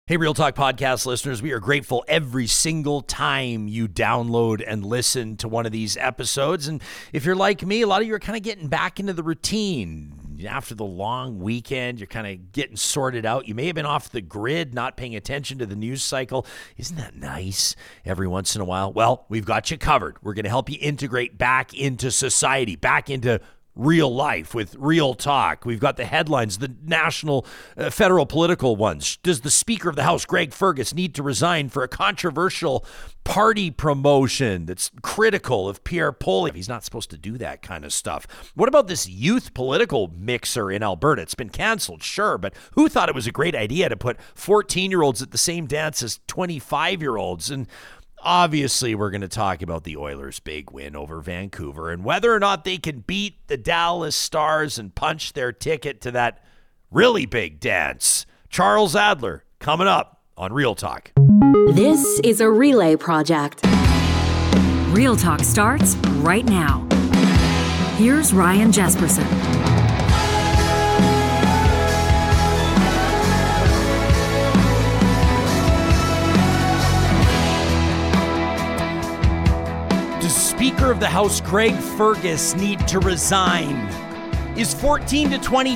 Hey, Real Talk podcast listeners, we are grateful every single time you download and listen to one of these episodes. And if you're like me, a lot of you are kind of getting back into the routine. After the long weekend, you're kind of getting sorted out. You may have been off the grid, not paying attention to the news cycle. Isn't that nice every once in a while? Well, we've got you covered. We're going to help you integrate back into society, back into real life with Real Talk. We've got the headlines, the national, federal political ones. Does the Speaker of the House, Greg Fergus, need to resign for a controversial party promotion that's critical of Pierre Poilievre? He's not supposed to do that kind of stuff. What about this youth political mixer in Alberta? It's been canceled, sure, but who thought it was a great idea to put 14-year-olds at the same dance as 25-year-olds? And obviously, we're going to talk about the Oilers' big win over Vancouver and whether or not they can beat the Dallas Stars and punch their ticket to that really big dance. Charles Adler coming up on Real Talk. This is a relay project. Real Talk starts right now. Here's Ryan Jesperson. Speaker of the House Greg Fergus need to resign? Is 14 to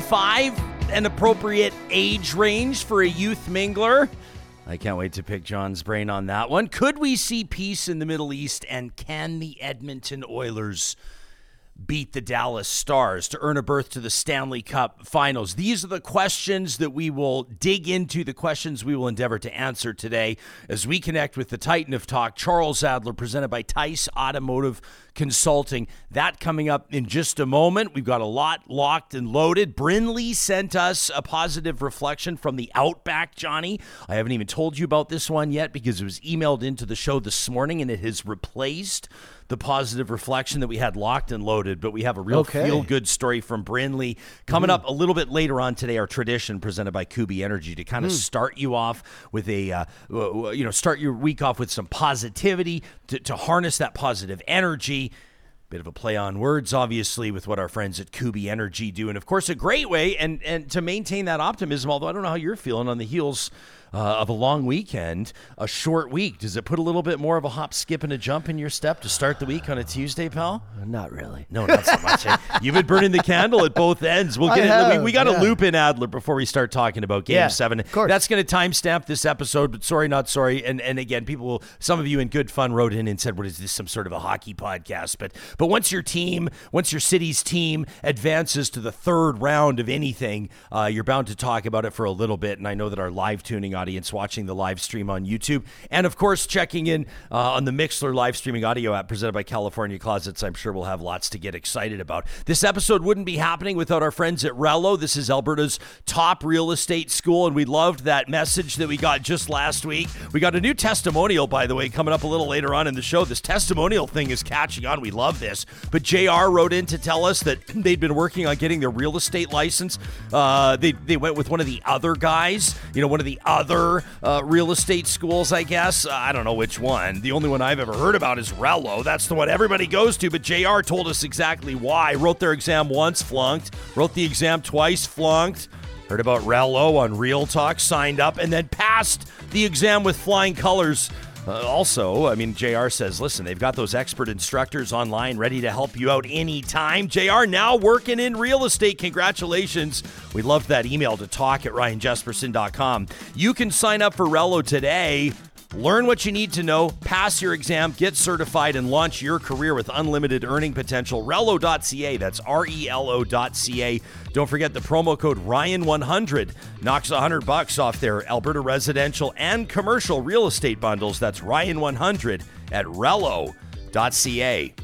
25 an appropriate age range for a youth mingler? I can't wait to pick John's brain on that one. Could we see peace in the Middle East, and can the Edmonton Oilers beat the Dallas Stars to earn a berth to the Stanley Cup Finals? These are the questions that we will dig into, the questions we will endeavor to answer today as we connect with the Titan of Talk, Charles Adler, presented by Tice Automotive Consulting. That coming up in just a moment. We've got a lot locked and loaded. Brinley sent us a positive reflection from the Outback, Johnny. I haven't even told you about this one yet because it was emailed into the show this morning and it has replaced the positive reflection that we had locked and loaded, but we have a real feel-good story from Brinley coming up a little bit later on today, our tradition presented by Kubi Energy to kind of start you off with a, start your week off with some positivity, to harness that positive energy. Bit of a play on words, obviously, with what our friends at Kubi Energy do. And, of course, a great way and to maintain that optimism, although I don't know how you're feeling on the heels of a long weekend, a short week. Does it put a little bit more of a hop, skip, and a jump in your step to start the week on a Tuesday, pal? Not really. No, not so much. You've been burning the candle at both ends. We'll get it. We got to loop in Adler before we start talking about Game 7. Of course. That's going to timestamp this episode, but sorry, not sorry. And again, some of you in good fun wrote in and said, what is this, some sort of a hockey podcast? But once your city's team advances to the third round of anything, you're bound to talk about it for a little bit. And I know that our live tuning audience watching the live stream on YouTube, and of course checking in on the Mixlr live streaming audio app presented by California Closets, I'm sure we'll have lots to get excited about. This episode wouldn't be happening without our friends at Rello. This is Alberta's top real estate school, and we loved that message that we got just last week. We got a new testimonial, by the way, coming up a little later on in the show. This testimonial thing is catching on. We love this. But JR wrote in to tell us that they'd been working on getting their real estate license. They went with one of the other guys, one of the other real estate schools, I guess. I don't know which one. The only one I've ever heard about is Rello. That's the one everybody goes to, but JR told us exactly why. Wrote their exam once, flunked. Wrote the exam twice, flunked. Heard about Rello on Real Talk, signed up, and then passed the exam with flying colors. Also, JR says, listen, they've got those expert instructors online ready to help you out anytime. JR now working in real estate. Congratulations. We loved that email to talk@ryanjesperson.com. You can sign up for Rello today. Learn what you need to know, pass your exam, get certified, and launch your career with unlimited earning potential. Rello.ca, that's RELO.ca. Don't forget the promo code Ryan100 knocks $100 off their Alberta residential and commercial real estate bundles. That's Ryan100 at Rello.ca.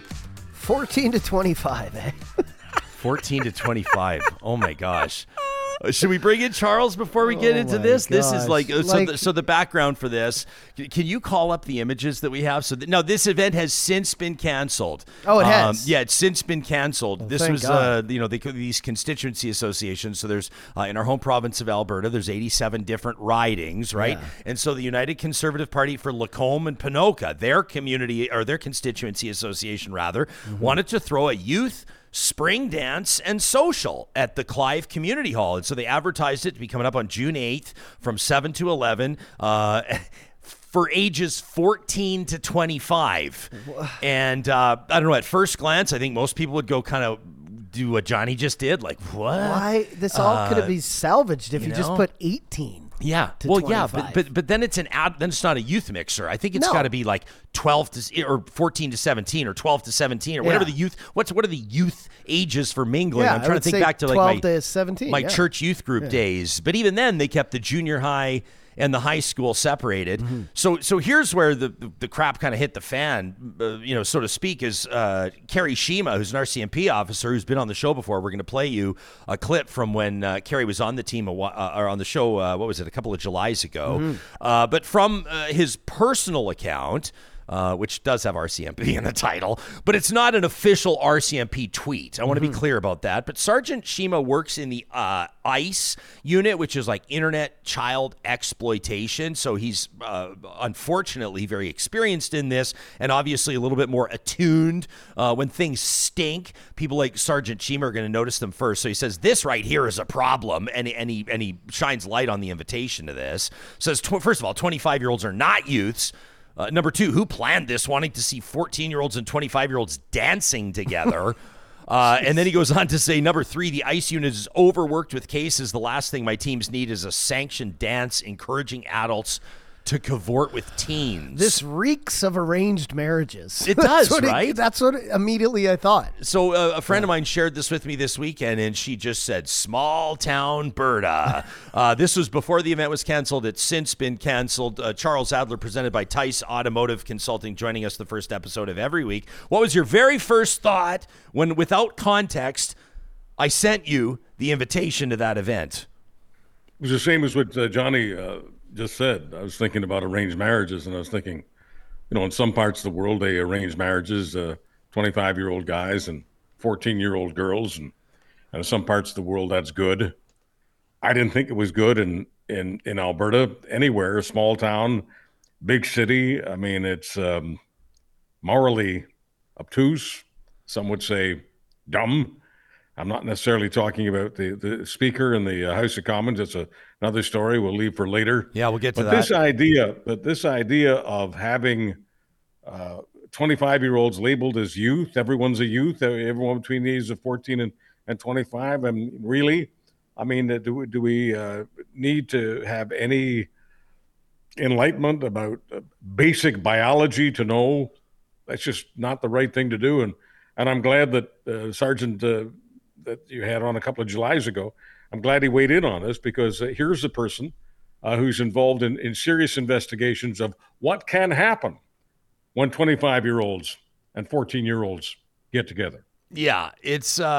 14 to 25, eh? 14 to 25. Oh, my gosh. Should we bring in Charles before we get into this? Gosh. This is so the background for this. Can you call up the images that we have? Now this event has since been canceled. Oh, it has. Yeah, it's since been canceled. Well, this was these constituency associations. So there's in our home province of Alberta, there's 87 different ridings, right? Yeah. And so the United Conservative Party for Lacombe and Ponoka, their constituency association rather, wanted to throw a youth spring dance and social at the Clive Community Hall. And so they advertised it to be coming up on June 8th from 7 to 11 for ages 14 to 25. And I don't know, at first glance, I think most people would go kind of do what Johnny just did. Like, what? Why? This all could have been salvaged if you just put 18. Yeah. To Well, 25. yeah, but then it's then it's not a youth mixer. I think it's got to be like 12 to or 14 to 17 or 12 to 17 or whatever the youth. What are the youth ages for mingling? Yeah, I'm I trying would to think say back to like 12 to 17. my church youth group days. But even then, they kept the junior high and the high school separated. Mm-hmm. So here's where the crap kind of hit the fan, so to speak, is Carrie Shima, who's an RCMP officer who's been on the show before. We're going to play you a clip from when Carrie was on the team or on the show, what was it, a couple of Julys ago. But from his personal account, which does have RCMP in the title, but it's not an official RCMP tweet. I want to be clear about that. But Sergeant Shima works in the ICE unit, which is like Internet Child Exploitation. So he's unfortunately very experienced in this and obviously a little bit more attuned. When things stink, people like Sergeant Shima are going to notice them first. So he says, this right here is a problem. And he shines light on the invitation to this. Says, first of all, 25-year-olds are not youths. Number two, who planned this, wanting to see 14-year-olds and 25-year-olds dancing together? And then he goes on to say, number three, the ICE unit is overworked with cases. The last thing my teams need is a sanctioned dance encouraging adults to cavort with teens. This reeks of arranged marriages. It does, right? That's what immediately I thought. So a friend of mine shared this with me this weekend, and she just said, small town Berta. This was before the event was canceled. It's since been canceled. Charles Adler, presented by Tice Automotive Consulting, joining us the first episode of every week. What was your very first thought when, without context, I sent you the invitation to that event? It was the same as what Johnny just said. I was thinking about arranged marriages, and I was thinking, in some parts of the world, they arrange marriages, 25-year-old guys and 14-year-old girls, and in some parts of the world, that's good. I didn't think it was good in Alberta, anywhere, small town, big city. I mean, it's morally obtuse. Some would say dumb. I'm not necessarily talking about the speaker in the House of Commons. It's another story we'll leave for later. Yeah, we'll get to that. This idea of having 25-year-olds labeled as youth, everyone's a youth, everyone between the ages of 14 and 25. Really? I mean, do we need to have any enlightenment about basic biology to know that's just not the right thing to do? And I'm glad that Sergeant that you had on a couple of Julys ago, I'm glad he weighed in on this, because here's a person who's involved in serious investigations of what can happen when 25-year-olds and 14-year-olds get together. Yeah, it's, this,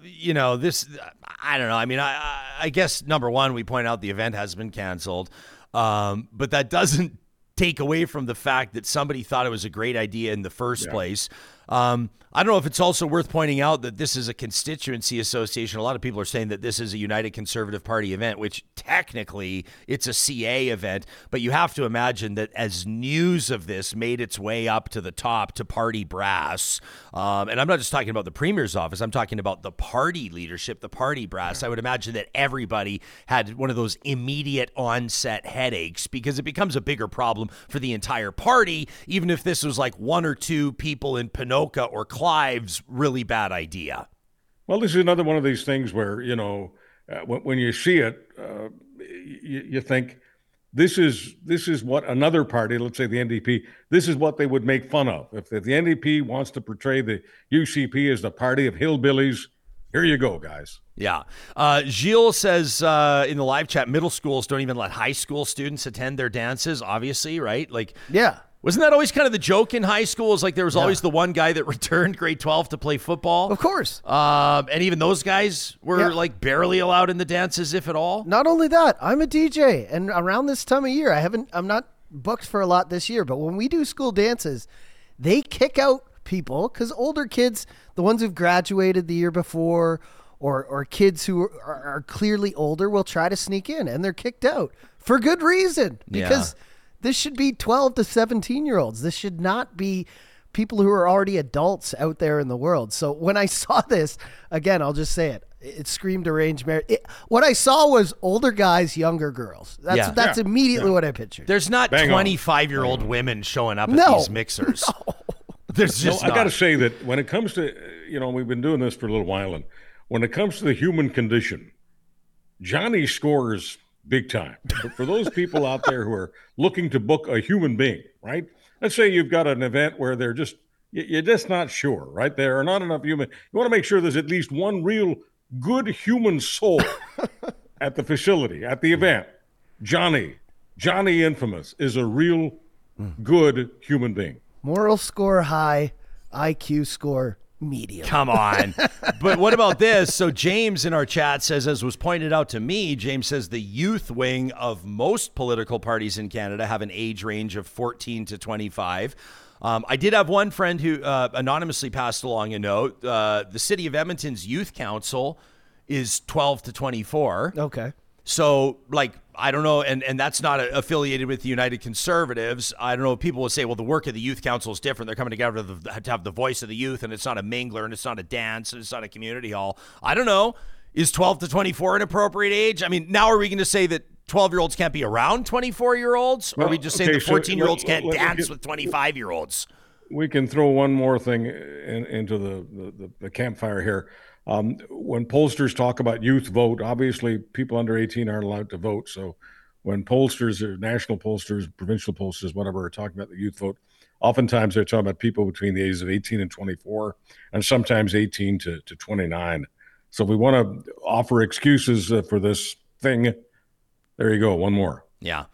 I don't know. I mean, I guess, number one, we point out the event has been canceled, but that doesn't take away from the fact that somebody thought it was a great idea in the first place. I don't know if it's also worth pointing out that this is a constituency association. A lot of people are saying that this is a United Conservative Party event, which technically it's a CA event. But you have to imagine that as news of this made its way up to the top to party brass, and I'm not just talking about the Premier's office, I'm talking about the party leadership, the party brass. I would imagine that everybody had one of those immediate onset headaches, because it becomes a bigger problem for the entire party, even if this was like one or two people in Ponoka or Clive's really bad idea. Well, this is another one of these things where, when you see it, you think this is what another party, let's say the NDP, this is what they would make fun of. If the NDP wants to portray the UCP as the party of hillbillies, here you go, guys. Yeah. Gilles says in the live chat, middle schools don't even let high school students attend their dances, obviously, right? Like, yeah. Wasn't that always kind of the joke in high school? Is like there was always the one guy that returned grade 12 to play football. Of course. And even those guys were like barely allowed in the dances, if at all. Not only that, I'm a DJ, and around this time of year, I'm not booked for a lot this year, but when we do school dances, they kick out people because older kids, the ones who've graduated the year before, or kids who are clearly older, will try to sneak in, and they're kicked out for good reason, because this should be 12 to 17-year-olds. This should not be people who are already adults out there in the world. So when I saw this, again, I'll just say it screamed arranged marriage. What I saw was older guys, younger girls. That's immediately what I pictured. There's not 25-year-old women showing up at these mixers. No. There's just I got to say that when it comes to, we've been doing this for a little while, and when it comes to the human condition, Johnny scores big time. But for those people out there who are looking to book a human being, right? Let's say you've got an event where you're just not sure, right? There are not enough human. You want to make sure there's at least one real good human soul at the facility, at the event. Johnny Infamous is a real good human being. Moral score high, IQ score medium. Come on. But what about this? So James in our chat says, as was pointed out to me, James says the youth wing of most political parties in Canada have an age range of 14 to 25. I did have one friend who anonymously passed along a note. The City of Edmonton's Youth Council is 12 to 24. Okay. So, I don't know, and that's not affiliated with the United Conservatives. I don't know. People will say, well, the work of the Youth Council is different. They're coming together to have the voice of the youth, and it's not a mingler, and it's not a dance, and it's not a community hall. I don't know. Is 12 to 24 an appropriate age? I mean, now are we going to say that 12-year-olds can't be around 24-year-olds? Or are we just saying that 14-year-olds can't dance with 25-year-olds? We can throw one more thing into the campfire here. When pollsters talk about youth vote, obviously people under 18 aren't allowed to vote. So when pollsters or national pollsters, provincial pollsters, whatever, are talking about the youth vote, oftentimes they're talking about people between the ages of 18 and 24, and sometimes 18 to 29. So we want to offer excuses for this thing. There you go. One more. Yeah.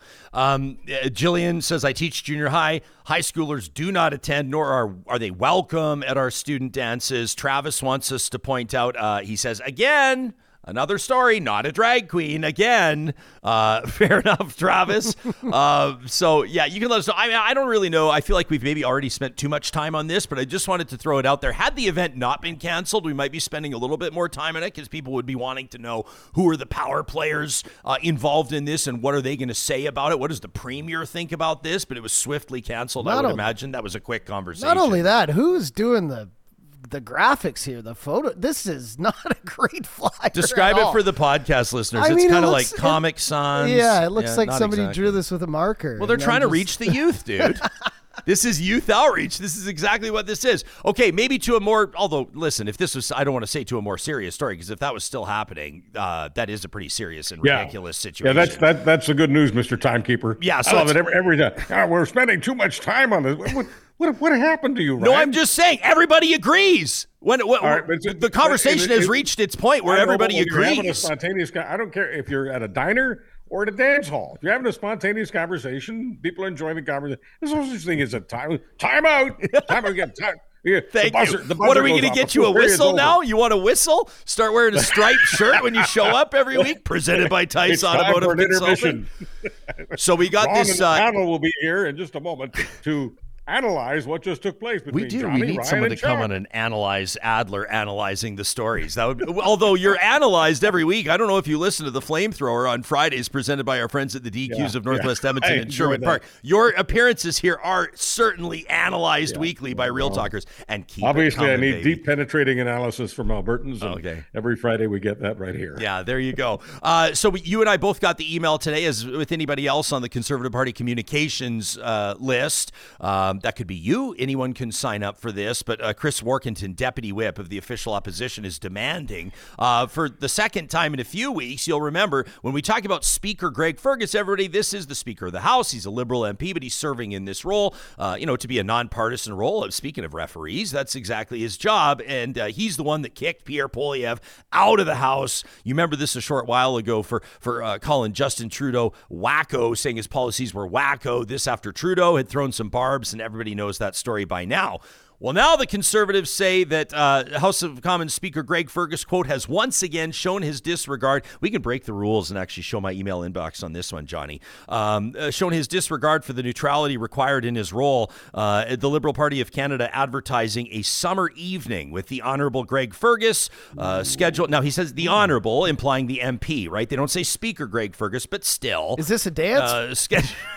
Jillian says, I teach junior high. High schoolers do not attend, nor are they welcome at our student dances. Travis wants us to point out, he says, again, another story, not a drag queen again. Fair enough, Travis. So, yeah, you can let us know. I mean, I don't really know. I feel like we've maybe already spent too much time on this, but I just wanted to throw it out there. Had the event not been canceled, we might be spending a little bit more time on it because people would be wanting to know who are the power players involved in this and what are they going to say about it? What does the premier think about this? But it was swiftly canceled. I would imagine that was a quick conversation. Not only that, who's doing the graphics here, the photo? This is not a great flyer. Describe it for the podcast listeners. It's kind of like Comic Sans. Yeah, it looks like somebody drew this with a marker. Well, they're trying to reach the youth, dude. This is youth outreach. This is exactly what this is. Okay, maybe to a more, although, listen, if this was, I don't want to say to a more serious story, because if that was still happening, that is a pretty serious and ridiculous situation. Yeah, that's the good news, Mr. Timekeeper. Yeah, so I love it every time. We're spending too much time on this. What happened to you, Ryan? No, I'm just saying, everybody agrees. The conversation has reached its point where everybody agrees. Having a spontaneous, I don't care if you're at a diner or at a dance hall. If you're having a spontaneous conversation, people are enjoying the conversation. There's no such thing as a time out. Time out again. Thank you. What are we going to get you a whistle now? You want a whistle? Start wearing a striped shirt when you show up every week? Presented by Tice Automotive Consulting. So we got this. Panel will be here in just a moment to analyze what just took place between Johnny, we need Ryan, someone and to come Chad. on and analyze Adler analyzing the stories. That would, although you're analyzed every week. I don't know if you listen to the Flamethrower on Fridays presented by our friends at the DQs of Northwest Edmonton and Sherwood Park. Your appearances here are certainly analyzed weekly by Real Talkers. And keep obviously, it coming, I need baby. deep penetrating analysis from Albertans. Okay. Every Friday we get that right here. Yeah, there you go. So you and I both got the email today, as with anybody else on the Conservative Party communications list. That could be you. Anyone can sign up for this, but Chris Warkentin, Deputy Whip of the official opposition, is demanding for the second time in a few weeks. You'll remember when we talk about Speaker Greg Fergus, everybody, this is the Speaker of the House. He's a Liberal MP, but he's serving in this role, to be a nonpartisan role. Speaking of referees, that's exactly his job, and he's the one that kicked Pierre Poilievre out of the House. You remember this a short while ago for calling Justin Trudeau wacko, saying his policies were wacko. This after Trudeau had thrown some barbs, and everybody knows that story by now. Well, now the Conservatives say that House of Commons Speaker Greg Fergus, quote, has once again shown his disregard. We can break the rules and actually show my email inbox on this one, Johnny. Shown his disregard for the neutrality required in his role. The Liberal Party of Canada advertising a summer evening with the Honourable Greg Fergus scheduled. Now, he says the Honourable, implying the MP, right? They don't say Speaker Greg Fergus, but still. Is this a dance?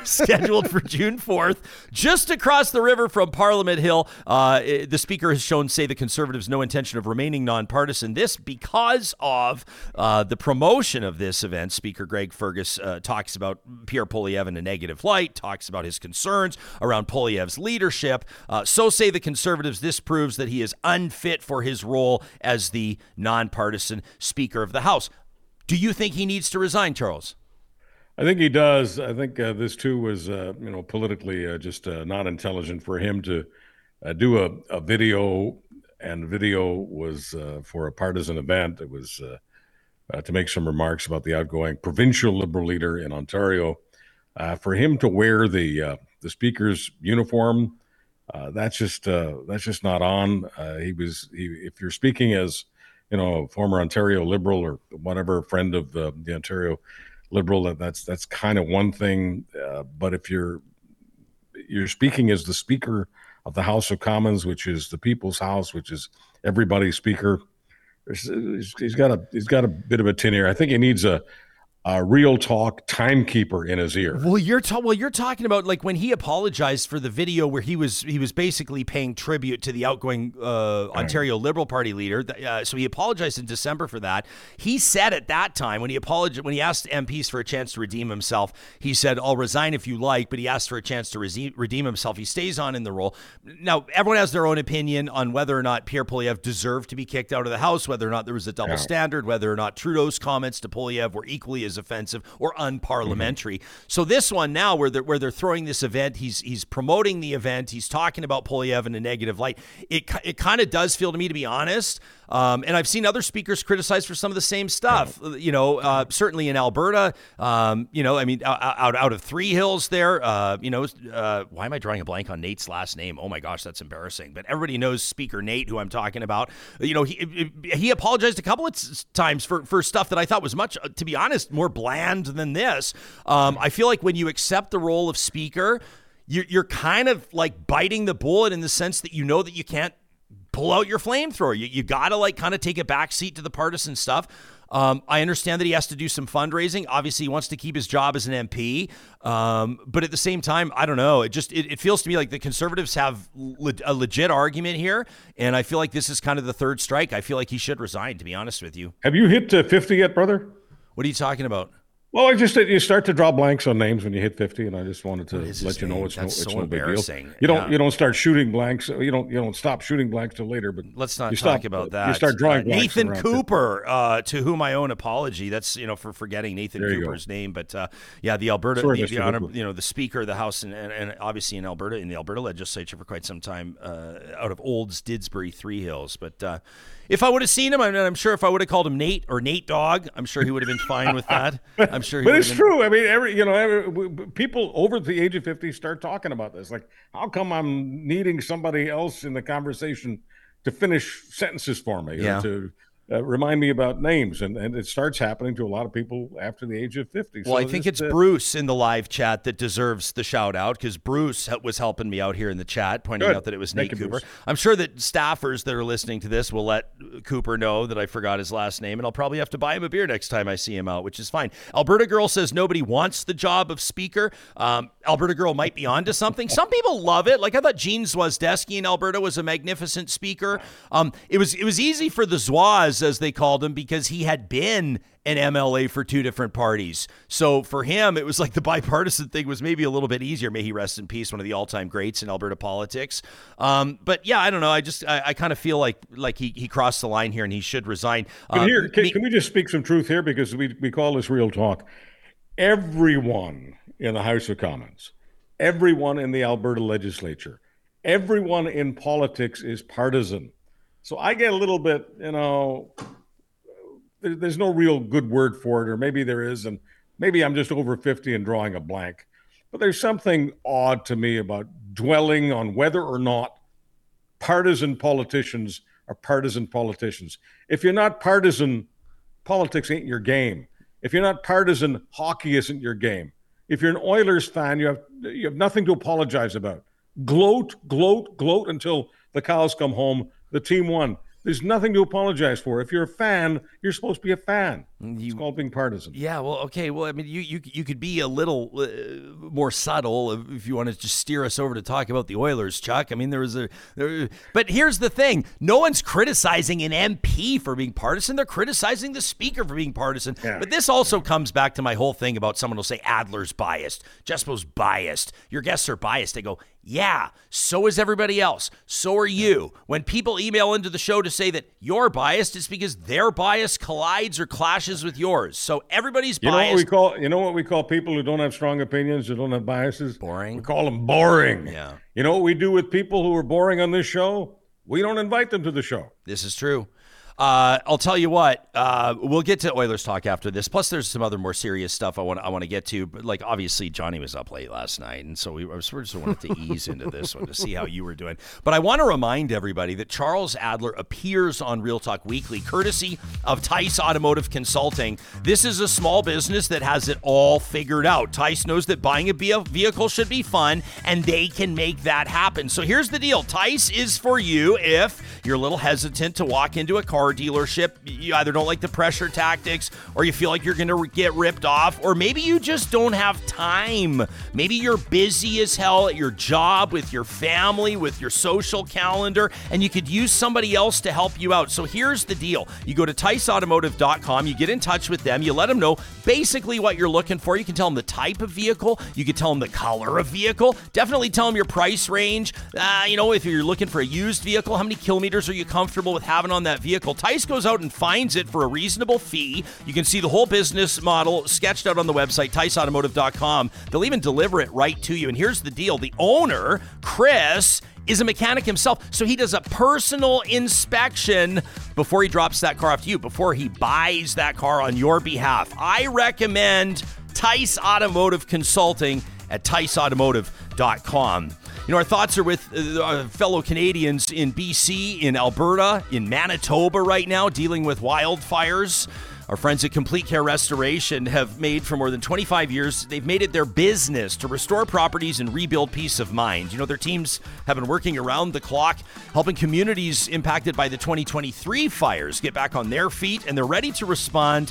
scheduled for June 4th, just across the river from Parliament Hill. The Speaker has shown, say, the Conservatives no intention of remaining nonpartisan. This because of the promotion of this event. Speaker Greg Fergus talks about Pierre Poilievre in a negative light, talks about his concerns around Poilievre's leadership. So say the Conservatives, this proves that he is unfit for his role as the nonpartisan Speaker of the House. Do you think he needs to resign, Charles? I think he does. I think this too was, politically just not intelligent for him to do a video, and the video was for a partisan event. It was to make some remarks about the outgoing provincial Liberal leader in Ontario. For him to wear the Speaker's uniform, that's just not on. If you're speaking as a former Ontario Liberal or whatever, friend of the Ontario Liberal, that's kind of one thing. But if you're speaking as the Speaker of the House of Commons, which is the People's House, which is everybody's Speaker, he's got a bit of a tin ear. I think he needs a real talk timekeeper in his ear. Well, you're talking about like when he apologized for the video where he was basically paying tribute to the outgoing Ontario Liberal Party leader. So he apologized in December for that. He said at that time when he asked MPs for a chance to redeem himself, he said, "I'll resign if you like," but he asked for a chance to redeem himself. He stays on in the role. Now, everyone has their own opinion on whether or not Pierre Poilievre deserved to be kicked out of the House, whether or not there was a double standard, whether or not Trudeau's comments to Poilievre were equally as offensive or unparliamentary. So this one now, where they're throwing this event, he's promoting the event, he's talking about Poilievre in a negative light. It kind of does feel to me, to be honest. And I've seen other speakers criticized for some of the same stuff. Certainly in Alberta. Out of Three Hills there. Why am I drawing a blank on Nate's last name? Oh my gosh, that's embarrassing. But everybody knows Speaker Nate, who I'm talking about. He apologized a couple of times for stuff that I thought was much, to be honest, more bland than this. I feel like when you accept the role of Speaker, you're kind of like biting the bullet in the sense that you know that you can't pull out your flamethrower. You got to like kind of take a back seat to the partisan stuff. I understand that he has to do some fundraising. Obviously, he wants to keep his job as an MP. But at the same time, I don't know. It feels to me like the Conservatives have a legit argument here. And I feel like this is kind of the third strike. I feel like he should resign, to be honest with you. Have you hit 50 yet, brother? What are you talking about? Well, you start to draw blanks on names when you hit 50, and I just wanted to let you know it's no big deal. You don't start shooting blanks. You don't stop shooting blanks till later. But let's not talk about that. You start drawing blanks. Nathan Cooper, to whom I owe an apology. That's for forgetting Nathan Cooper's name. But the Alberta, the Speaker of the House, and obviously in the Alberta legislature for quite some time, out of Olds, Didsbury, Three Hills. But if I would have seen him, I'm sure if I would have called him Nate or Nate Dog, I'm sure he would have been fine with that. I'm sure. But it's true. I mean, people over the age of 50 start talking about this. Like, how come I'm needing somebody else in the conversation to finish sentences for me, or to remind me about names? And it starts happening to a lot of people after the age of 50. Well, I think it's Bruce in the live chat that deserves the shout out, because Bruce was helping me out here in the chat, pointing out that it was Nate Cooper. Bruce. I'm sure that staffers that are listening to this will let Cooper know that I forgot his last name, and I'll probably have to buy him a beer next time I see him out, which is fine. Alberta Girl says nobody wants the job of Speaker. Alberta Girl might be onto something. Some people love it. Like, I thought Gene Zwazdeski in Alberta was a magnificent speaker. It was easy for the Zwaz, as they called him, because he had been an MLA for two different parties. So for him, it was like the bipartisan thing was maybe a little bit easier. May he rest in peace, one of the all-time greats in Alberta politics. But yeah, I don't know. I kind of feel like he crossed the line here and he should resign. Can we just speak some truth here, because we call this real talk? Everyone in the House of Commons, everyone in the Alberta legislature, everyone in politics is partisan. So I get a little bit, there's no real good word for it, or maybe there is, and maybe I'm just over 50 and drawing a blank. But there's something odd to me about dwelling on whether or not partisan politicians are partisan politicians. If you're not partisan, politics ain't your game. If you're not partisan, hockey isn't your game. If you're an Oilers fan, you have nothing to apologize about. Gloat until the cows come home. The team won. There's nothing to apologize for. If you're a fan, you're supposed to be a fan. It's called being partisan. Yeah, well, okay. Well, I mean, you could be a little more subtle if you want to just steer us over to talk about the Oilers, Chuck. I mean, but here's the thing. No one's criticizing an MP for being partisan. They're criticizing the speaker for being partisan. Yeah. But this also comes back to my whole thing about someone will say Adler's biased, Jespo's biased, your guests are biased. They go, yeah, so is everybody else. So are you. When people email into the show to say that you're biased, it's because their bias collides or clashes with yours. So everybody's biased. You know what we call people who don't have strong opinions, who don't have biases? Boring. We call them boring. Yeah. You know what we do with people who are boring on this show? We don't invite them to the show. This is true. I'll tell you what. We'll get to Oilers talk after this. Plus, there's some other more serious stuff I want to get to. But like, obviously, Johnny was up late last night, and so we just wanted to ease into this one to see how you were doing. But I want to remind everybody that Charles Adler appears on Real Talk Weekly, courtesy of Tice Automotive Consulting. This is a small business that has it all figured out. Tice knows that buying a vehicle should be fun, and they can make that happen. So here's the deal: Tice is for you if you're a little hesitant to walk into a car dealership. You either don't like the pressure tactics, or you feel like you're going to get ripped off, or maybe you just don't have time. Maybe you're busy as hell at your job, with your family, with your social calendar, and you could use somebody else to help you out. So here's the deal. You go to TiceAutomotive.com, you get in touch with them, you let them know basically what you're looking for. You can tell them the type of vehicle, you can tell them the color of vehicle, definitely tell them your price range. If you're looking for a used vehicle, how many kilometers are you comfortable with having on that vehicle? Tice goes out and finds it for a reasonable fee. You can see the whole business model sketched out on the website, TiceAutomotive.com. They'll even deliver it right to you. And here's the deal. The owner, Chris, is a mechanic himself, so he does a personal inspection before he drops that car off to you, before he buys that car on your behalf. I recommend Tice Automotive Consulting at TiceAutomotive.com. Our thoughts are with our fellow Canadians in BC, in Alberta, in Manitoba right now, dealing with wildfires. Our friends at Complete Care Restoration have made, for more than 25 years, they've made it their business to restore properties and rebuild peace of mind. Their teams have been working around the clock, helping communities impacted by the 2023 fires get back on their feet, and they're ready to respond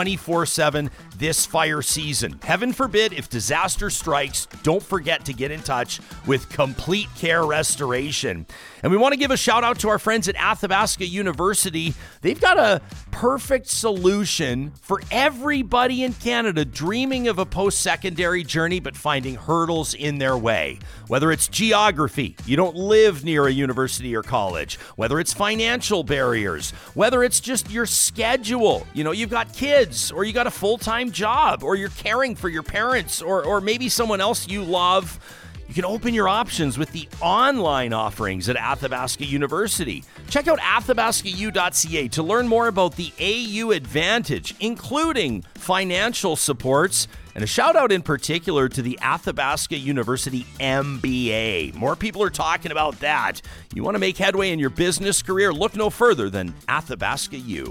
24/7 this fire season. Heaven forbid, if disaster strikes, don't forget to get in touch with Complete Care Restoration. And we want to give a shout out to our friends at Athabasca University. They've got a perfect solution for everybody in Canada dreaming of a post-secondary journey but finding hurdles in their way. Whether it's geography, you don't live near a university or college, whether it's financial barriers, whether it's just your schedule. You've got kids, or you got a full-time job, or you're caring for your parents, or maybe someone else you love. You can open your options with the online offerings at Athabasca University. Check out athabascau.ca to learn more about the AU Advantage, including financial supports, and a shout out in particular to the Athabasca University MBA. More people are talking about that. You want to make headway in your business career? Look no further than Athabasca U.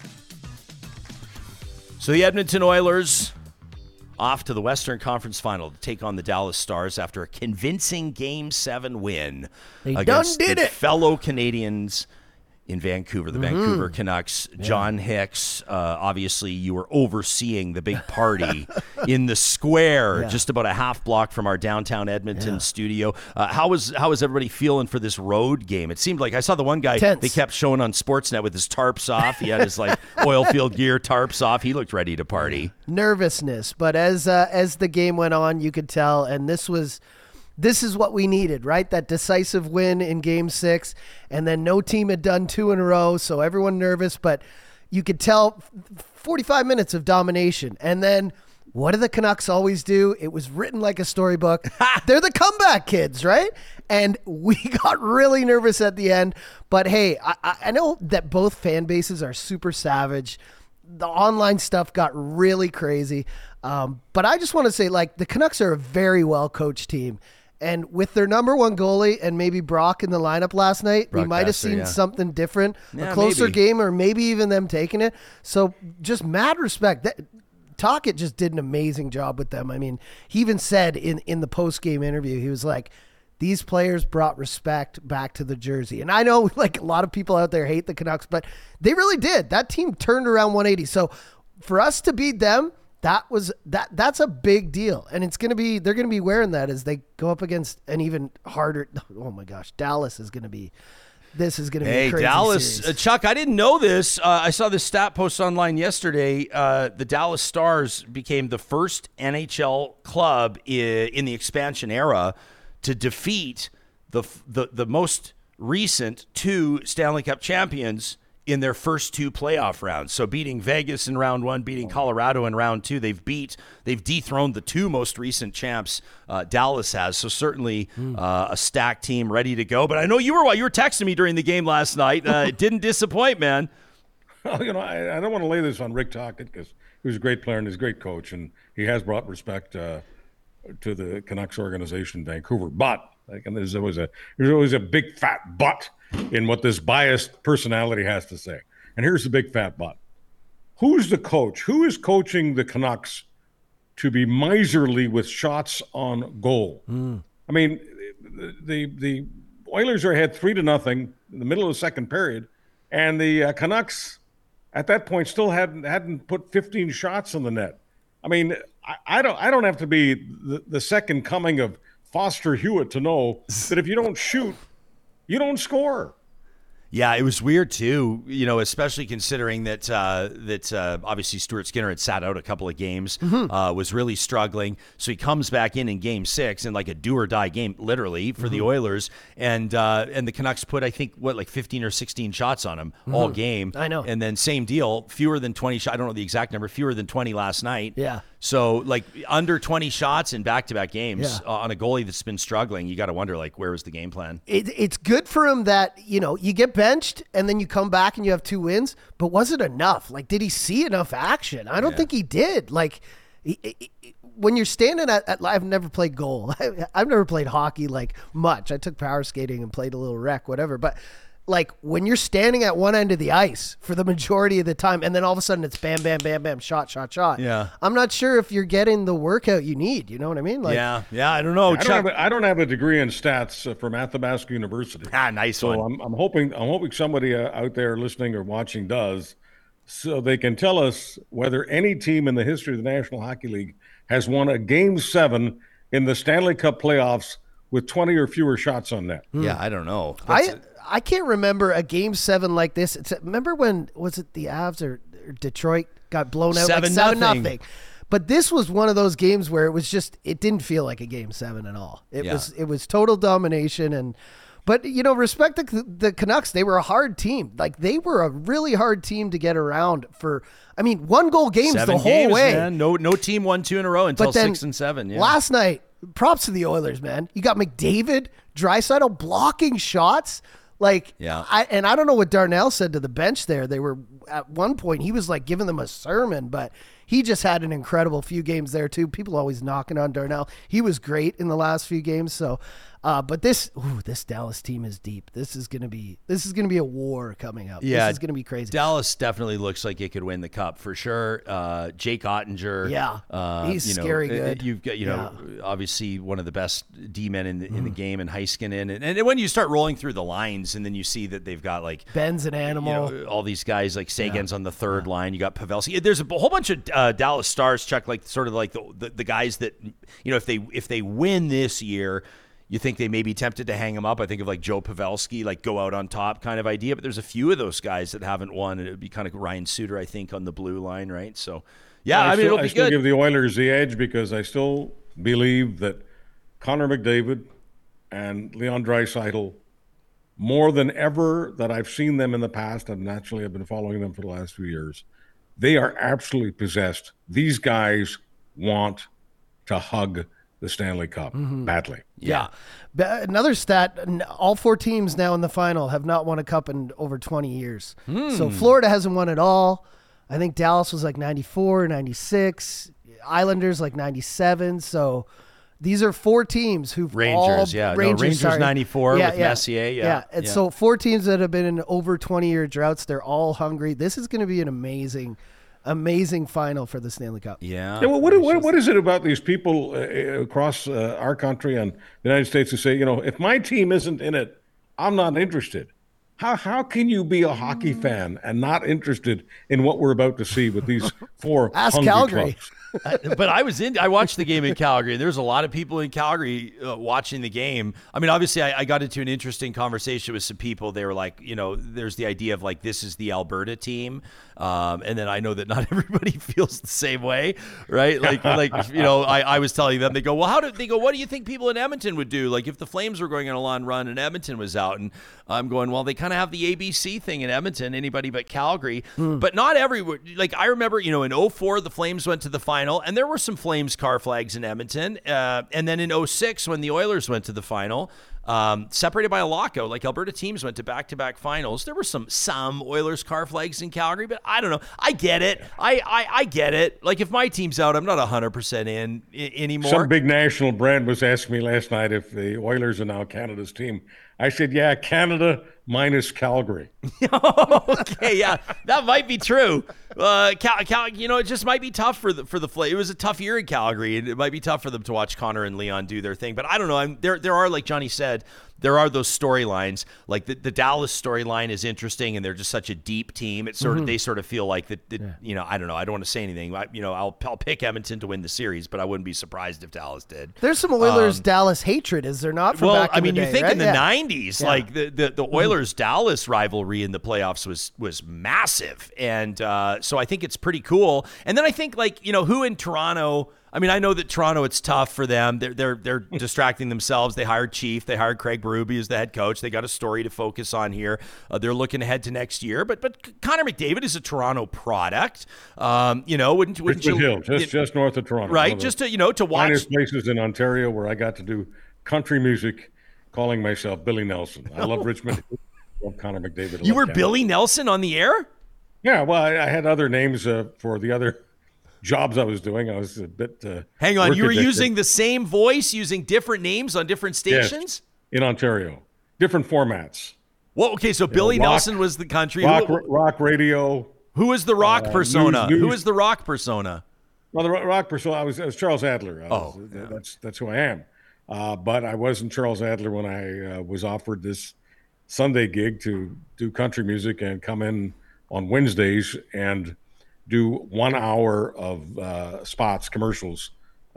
So the Edmonton Oilers off to the Western Conference Final to take on the Dallas Stars after a convincing Game 7 win against the fellow Canadians in Vancouver, the Vancouver Canucks. Yeah. John Hicks, obviously you were overseeing the big party in the square, just about a half block from our downtown Edmonton studio. How was everybody feeling for this road game? It seemed like I saw the one guy they kept showing on Sportsnet with his tarps off. He had his oil field gear tarps off. He looked ready to party. Nervousness, but as the game went on, you could tell, and this is what we needed, right? That decisive win in Game 6, and then no team had done 2 in a row, so everyone nervous, but you could tell 45 minutes of domination. And then what do the Canucks always do? It was written like a storybook. They're the comeback kids, right? And we got really nervous at the end. But hey, I know that both fan bases are super savage. The online stuff got really crazy. But I just want to say, the Canucks are a very well-coached team. And with their number one goalie and maybe Brock in the lineup last night, we might have seen something different, a closer game, or maybe even them taking it. So just mad respect. Tocchet just did an amazing job with them. I mean, he even said in the post-game interview, he was like, these players brought respect back to the jersey. And I know a lot of people out there hate the Canucks, but they really did. That team turned around 180. So for us to beat them, that's a big deal. And they're going to be wearing that as they go up against an even harder. Oh my gosh. Dallas is going to be. This is going to be a crazy Dallas, series. Chuck, I didn't know this. I saw this stat post online yesterday. The Dallas Stars became the first NHL club in the expansion era to defeat the most recent 2 Stanley Cup champions in their first 2 playoff rounds. So beating Vegas in round 1, beating Colorado in round 2, they've dethroned the 2 most recent champs Dallas has. So certainly a stacked team ready to go. But I know you were texting me during the game last night. It didn't disappoint, man. Well, I don't want to lay this on Rick Tocchet because he was a great player and he's a great coach, and he has brought respect to the Canucks organization in Vancouver. But there's always a big fat but in what this biased personality has to say. And here's the big fat but. Who's the coach? Who is coaching the Canucks to be miserly with shots on goal? I mean, the Oilers are ahead 3-0 in the middle of the second period, and the Canucks at that point still hadn't put 15 shots on the net. I mean, I don't have to be the second coming of Foster Hewitt to know that if you don't shoot, you don't score. Yeah, it was weird too, especially considering that obviously Stuart Skinner had sat out a couple of games, was really struggling. So he comes back in Game 6 in like a do or die game, literally for the Oilers, and the Canucks put, I think, 15 or 16 shots on him all game. I know. And then same deal, fewer than 20 shots. I don't know the exact number, fewer than 20 last night. Yeah. So like under 20 shots in back-to-back games on a goalie that's been struggling, you got to wonder where was the game plan? It's good for him that, you get benched and then you come back and you have 2 wins, but was it enough? Like, did he see enough action? I don't think he did. Like, when you're standing at I've never played goal. I've never played hockey much. I took power skating and played a little rec, whatever. But when you're standing at one end of the ice for the majority of the time, and then all of a sudden it's bam, bam, bam, bam, shot, shot, shot. Yeah. I'm not sure if you're getting the workout you need. You know what I mean? Yeah, I don't know. I don't have a degree in stats from Athabasca University. Nice so one. I'm hoping somebody out there listening or watching does, so they can tell us whether any team in the history of the National Hockey League has won a Game 7 in the Stanley Cup playoffs with 20 or fewer shots on net. Yeah, I don't know. I can't remember a Game 7 like this. Remember when, was it the Avs or Detroit got blown out 7-0? But this was one of those games where it didn't feel like a Game 7 at all. It was total domination. But respect the Canucks. They were a hard team. They were a really hard team to get around for. 1-goal games 7 the whole games, way. Man. No team won 2 in a row until 6 and 7. Yeah. Last night, props to the Oilers, man. You got McDavid, Draisaitl blocking shots. I don't know what Darnell said to the bench there. They were at one point, he was giving them a sermon, but he just had an incredible few games there too. People always knocking on Darnell. He was great in the last few games. So, but this Dallas team is deep. This is gonna be a war coming up. Yeah, this is gonna be crazy. Dallas definitely looks like it could win the cup for sure. Jake Ottinger, he's scary good. You've got obviously one of the best D-men in the game, and Heiskanen, and when you start rolling through the lines, and then you see that they've got Ben's an animal. All these guys Sagan's on the third line. You got Pavelski. There's a whole bunch of Dallas Stars, Chuck, the guys that if they win this year, you think they may be tempted to hang him up. I think of Joe Pavelski, go out on top kind of idea. But there's a few of those guys that haven't won, and it would be kind of Ryan Suter, I think, on the blue line, right? So, yeah, it'll be still good. Give the Oilers the edge because I still believe that Connor McDavid and Leon Draisaitl, more than ever that I've seen them in the past, and naturally I've been following them for the last few years, they are absolutely possessed. These guys want to hug the Stanley Cup badly. Yeah. Another stat, all 4 teams now in the final have not won a cup in over 20 years. So Florida hasn't won at all. I think Dallas was 94, 96. Islanders 97. So these are 4 teams who've Rangers, all... Rangers 94 with Messier. Yeah. And so 4 teams that have been in over 20-year droughts, they're all hungry. This is going to be an amazing final for the Stanley Cup. Yeah. Well, what is it about these people across our country and the United States who say, if my team isn't in it, I'm not interested? How can you be a hockey fan and not interested in what we're about to see with these four Ask hungry Calgary. clubs? But I watched the game in Calgary, and there's a lot of people in Calgary watching the game. I mean, obviously, I got into an interesting conversation with some people. They were like, there's the idea of like, this is the Alberta team. And then I know that not everybody feels the same way, right? I was telling them, they go, well, what do you think people in Edmonton would do? Like if the Flames were going on a long run and Edmonton was out, and I'm going, well, they kind of have the ABC thing in Edmonton, anybody but Calgary, but not everywhere. Like I remember, in 2004, the Flames went to the final, and there were some Flames car flags in Edmonton. And then in 2006, when the Oilers went to the final, separated by a lockout, like Alberta teams went to back-to-back finals. There were some Oilers car flags in Calgary, but I don't know. I get it. I get it. Like if my team's out, I'm not 100% in anymore. Some big national brand was asking me last night if the Oilers are now Canada's team. I said, yeah, Canada minus Calgary. Okay, yeah, that might be true. It just might be tough for the Flames. It was a tough year in Calgary, and it might be tough for them to watch Connor and Leon do their thing. But I don't know. There are, like Johnny said, there are those storylines. Like the Dallas storyline is interesting, and they're just such a deep team. It's sort of they sort of feel like that. I don't know. I don't want to say anything. I'll pick Edmonton to win the series, but I wouldn't be surprised if Dallas did. There's some Oilers Dallas hatred, is there not? From back in the day, you think right? in the 90s, like the Oilers Dallas rivalry in the playoffs was massive, and so I think it's pretty cool. And then I think who in Toronto. I mean, I know that Toronto, it's tough for them. They're distracting themselves. They hired Chief. They hired Craig Berube as the head coach. They got a story to focus on here. They're looking ahead to next year. But Connor McDavid is a Toronto product. Wouldn't Richmond you? Hill, just north of Toronto. Right, just to watch. Finest places in Ontario where I got to do country music, calling myself Billy Nelson. I love Richmond. I love Connor McDavid. You were Billy Nelson on the air? Yeah, well, I had other names for the other jobs I was doing. I was a bit hang on, you were addicted. using the same voice, using different names on different stations? Yes, in Ontario, different formats. Well, okay, so Billy Nelson was the country rock radio. Who was the rock persona? news. Who was the rock persona? Well, the rock persona, I was Charles Adler. That's who I am. But I wasn't Charles Adler when I was offered this Sunday gig to do country music and come in on Wednesdays and do 1 hour of spots, commercials,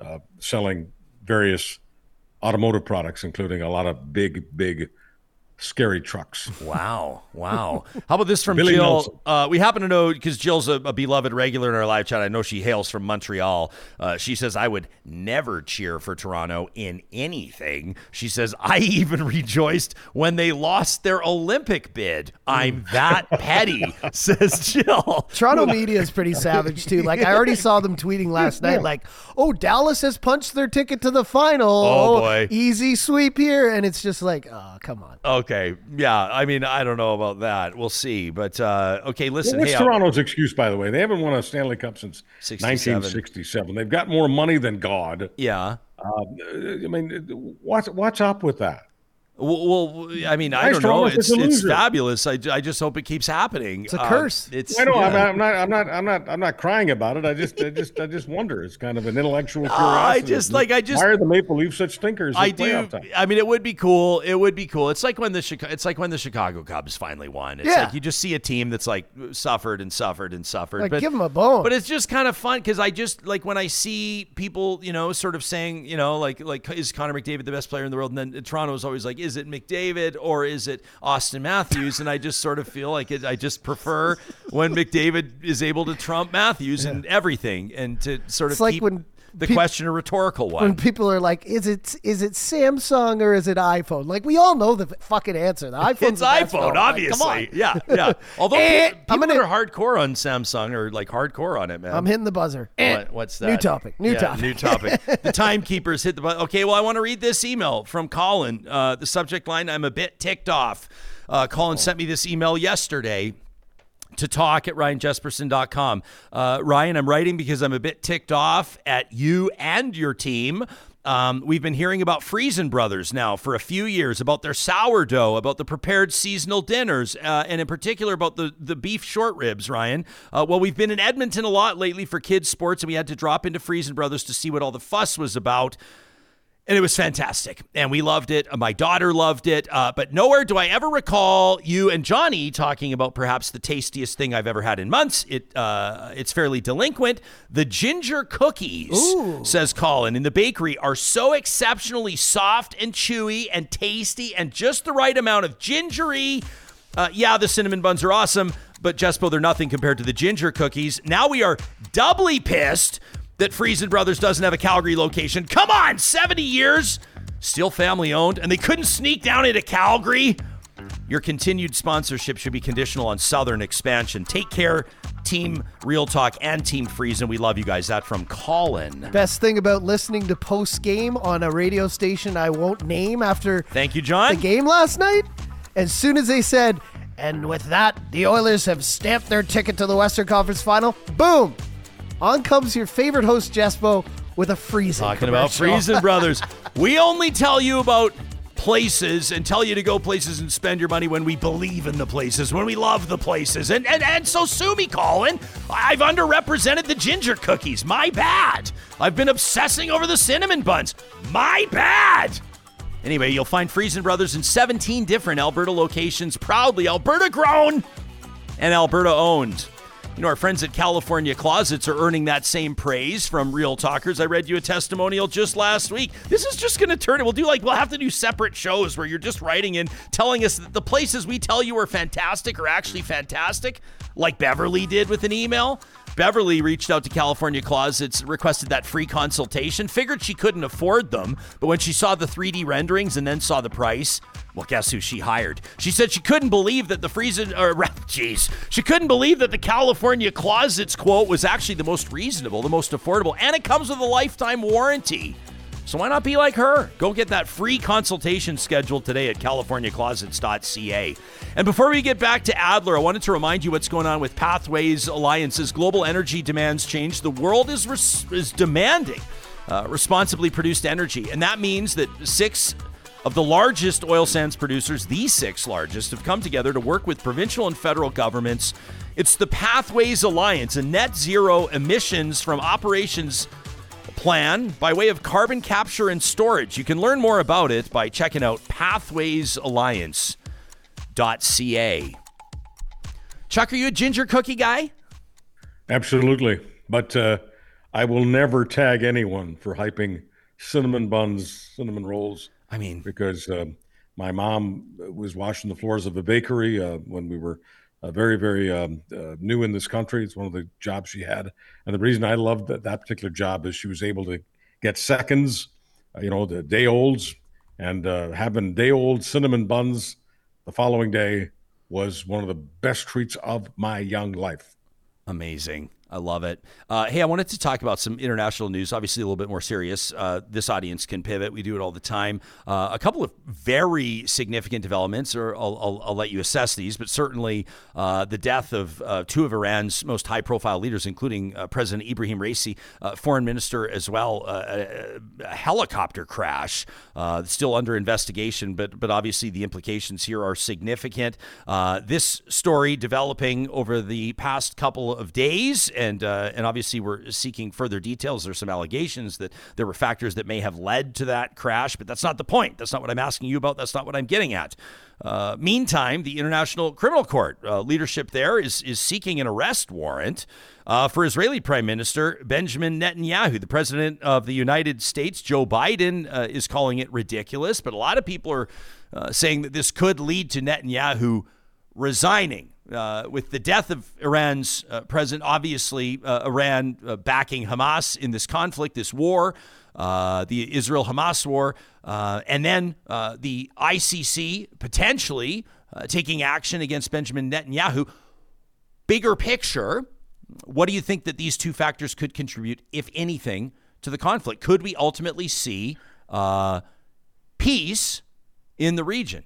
selling various automotive products, including a lot of big, scary trucks. Wow. How about this from Billy Jill? We happen to know, because Jill's a beloved regular in our live chat. I know she hails from Montreal. She says, I would never cheer for Toronto in anything. She says, I even rejoiced when they lost their Olympic bid. I'm that petty, says Jill. Toronto media is pretty savage too. Like I already saw them tweeting last night, like, "Oh, Dallas has punched their ticket to the final. Oh boy, easy sweep here," and it's just like, "Oh, come on." Okay, yeah. I mean, I don't know about that. We'll see. But okay, listen. What's Toronto's excuse, by the way? They haven't won a Stanley Cup since 1967. They've got more money than God. Yeah. I mean, what's up with that? Well, I mean, I don't know. It's fabulous. I just hope it keeps happening. It's a curse. I know. Yeah. I'm not crying about it. I just wonder. It's kind of an intellectual curiosity. Why are the Maple Leafs such stinkers? I do. I mean, it would be cool. It's like when the Chicago Cubs finally won. It's like you just see a team that's like suffered. Like, give them a bone. But it's just kind of fun because I just like when I see people, sort of saying, like is Connor McDavid the best player in the world? And then Toronto's always like, is it McDavid or is it Austin Matthews? And I just sort of feel like I just prefer when McDavid is able to trump Matthews and everything, and to sort of keep the question a rhetorical one. When people are like, is it Samsung or is it iPhone? Like, we all know the fucking answer. The iPhone's it's iPhone, obviously. Like, come on. Yeah. Although people that are hardcore on Samsung are like hardcore on it, man. I'm hitting the buzzer. What's that? New topic. New topic. The timekeepers hit the button. Okay, well, I want to read this email from Colin. The subject line, I'm a bit ticked off. Colin sent me this email yesterday to talk at ryanjesperson.com. Ryan, I'm writing because I'm a bit ticked off at you and your team. We've been hearing about Friesen Brothers now for a few years, about their sourdough, about the prepared seasonal dinners, and in particular about the beef short ribs, Ryan. Well, we've been in Edmonton a lot lately for kids' sports, and we had to drop into Friesen Brothers to see what all the fuss was about. And it was fantastic. And we loved it. My daughter loved it. But nowhere do I ever recall you and Johnny talking about perhaps the tastiest thing I've ever had in months. It's fairly delinquent. The ginger cookies, says Colin, in the bakery are so exceptionally soft and chewy and tasty and just the right amount of gingery. Yeah, the cinnamon buns are awesome, but Jespo, they're nothing compared to the ginger cookies. Now we are doubly pissed that Friesen Brothers doesn't have a Calgary location. Come on, 70 years, still family owned, and they couldn't sneak down into Calgary. Your continued sponsorship should be conditional on Southern expansion. Take care, Team Real Talk and Team Friesen. We love you guys. That from Colin. Best thing about listening to post game on a radio station I won't name after Thank you, John. the game last night, as soon as they said, and with that, the Oilers have stamped their ticket to the Western Conference Final, boom! On comes your favorite host, Jespo, with a Friesen Talking about commercial. Friesen Brothers. We only tell you about places and tell you to go places and spend your money when we believe in the places, when we love the places. And so sue me, Colin. I've underrepresented the ginger cookies. My bad. I've been obsessing over the cinnamon buns. My bad. Anyway, you'll find Friesen Brothers in 17 different Alberta locations, proudly Alberta grown and Alberta owned. You know, our friends at California Closets are earning that same praise from Real Talkers. I read you a testimonial just last week. This is just going to turn it. We'll have to do separate shows where you're just writing in, telling us that the places we tell you are fantastic are actually fantastic, like Beverly did with an email. Beverly reached out to California Closets, requested that free consultation, figured she couldn't afford them, but when she saw the 3D renderings and then saw the price, well, guess who she hired? She said she couldn't believe that she couldn't believe that the California Closets quote was actually the most reasonable, the most affordable, and it comes with a lifetime warranty. So why not be like her? Go get that free consultation scheduled today at californiaclosets.ca. And before we get back to Adler, I wanted to remind you what's going on with Pathways Alliance's global energy demands change. The world is demanding responsibly produced energy, and that means that 6 of the largest oil sands producers, the 6 largest, have come together to work with provincial and federal governments. It's the Pathways Alliance, a net zero emissions from operations plan by way of carbon capture and storage. You can learn more about it by checking out pathwaysalliance.ca. Chuck, are you a ginger cookie guy? Absolutely. But I will never tag anyone for hyping cinnamon buns, cinnamon rolls. I mean, because my mom was washing the floors of a bakery when we were very, very new in this country. It's one of the jobs she had. And the reason I loved that particular job is she was able to get seconds, the day olds, and having day old cinnamon buns the following day was one of the best treats of my young life. Amazing. I love it. Hey, I wanted to talk about some international news, obviously a little bit more serious. This audience can pivot. We do it all the time. A couple of very significant developments, or I'll let you assess these, but certainly the death of 2 of Iran's most high-profile leaders, including President Ibrahim Raisi, foreign minister as well, a helicopter crash, still under investigation, but obviously the implications here are significant. This story developing over the past couple of days, and obviously we're seeking further details. There's some allegations that there were factors that may have led to that crash, but that's not the point. That's not what I'm asking you about. That's not what I'm getting at. Meantime, the International Criminal Court leadership there is seeking an arrest warrant for Israeli Prime Minister Benjamin Netanyahu. The president of the United States, Joe Biden, is calling it ridiculous, but a lot of people are saying that this could lead to Netanyahu resigning. With the death of Iran's president, obviously Iran backing Hamas in this conflict, this war, the Israel-Hamas war, and then the ICC potentially taking action against Benjamin Netanyahu. Bigger picture, what do you think that these 2 factors could contribute, if anything, to the conflict? Could we ultimately see peace in the region?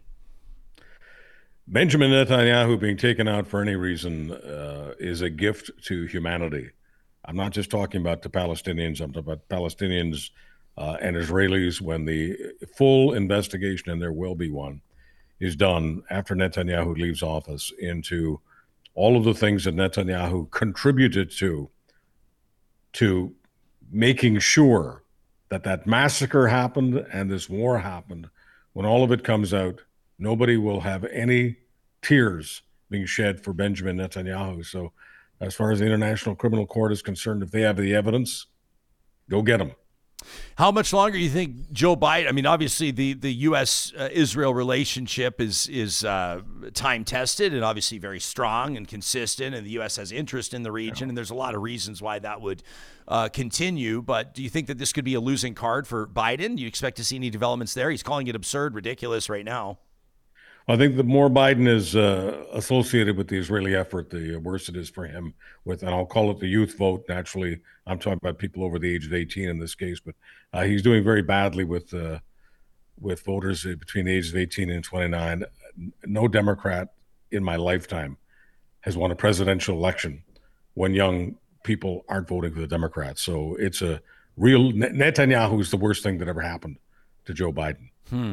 Benjamin Netanyahu being taken out for any reason is a gift to humanity. I'm not just talking about the Palestinians. I'm talking about Palestinians and Israelis when the full investigation, and there will be one, is done after Netanyahu leaves office into all of the things that Netanyahu contributed to making sure that massacre happened and this war happened, when all of it comes out, nobody will have any tears being shed for Benjamin Netanyahu. So as far as the International Criminal Court is concerned, if they have the evidence, go get them. How much longer do you think Joe Biden? I mean, obviously the U.S.-Israel relationship is time tested and obviously very strong and consistent, and the U.S. has interest in the region, and there's a lot of reasons why that would continue. But do you think that this could be a losing card for Biden? Do you expect to see any developments there? He's calling it absurd, ridiculous right now. I think the more Biden is associated with the Israeli effort, the worse it is for him. And I'll call it the youth vote. Naturally, I'm talking about people over the age of 18 in this case, but he's doing very badly with voters between the ages of 18 and 29. No Democrat in my lifetime has won a presidential election when young people aren't voting for the Democrats. So it's a real Netanyahu is the worst thing that ever happened to Joe Biden.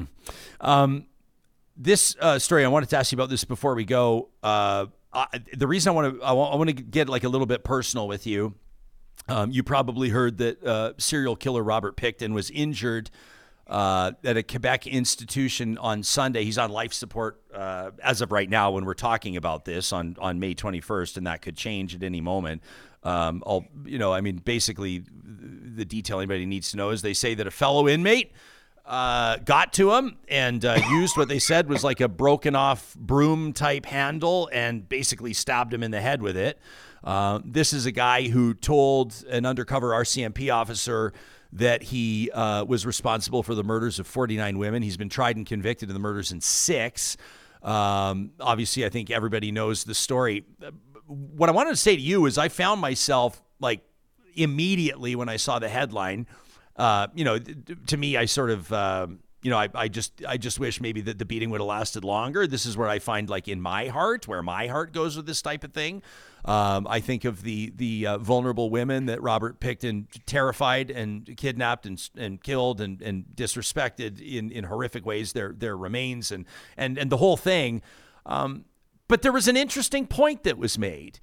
This story, I wanted to ask you about this before we go. The reason I want to get like a little bit personal with you. You probably heard that serial killer Robert Pickton was injured at a Quebec institution on Sunday. He's on life support as of right now when we're talking about this on May 21st, and that could change at any moment. Basically, the detail anybody needs to know is they say that a fellow inmate got to him and used what they said was like a broken off broom type handle and basically stabbed him in the head with it. This is a guy who told an undercover RCMP officer that he was responsible for the murders of 49 women. He's been tried and convicted of the murders in 6. Obviously, I think everybody knows the story. What I wanted to say to you is I found myself like immediately when I saw the headline, to me, I sort of, I just wish maybe that the beating would have lasted longer. This is where I find like in my heart, where my heart goes with this type of thing. I think of the vulnerable women that Robert Pickton terrified and kidnapped and killed and disrespected in horrific ways, their remains and the whole thing. But there was an interesting point that was made.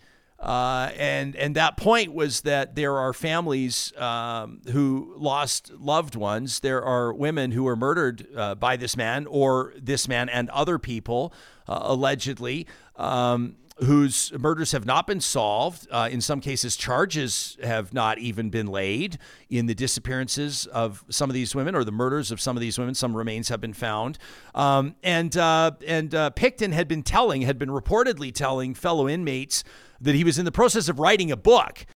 And that point was that there are families who lost loved ones. There are women who were murdered by this man or this man and other people, allegedly, whose murders have not been solved. In some cases, charges have not even been laid in the disappearances of some of these women or the murders of some of these women. Some remains have been found. And Pickton had been reportedly telling fellow inmates that he was in the process of writing a book,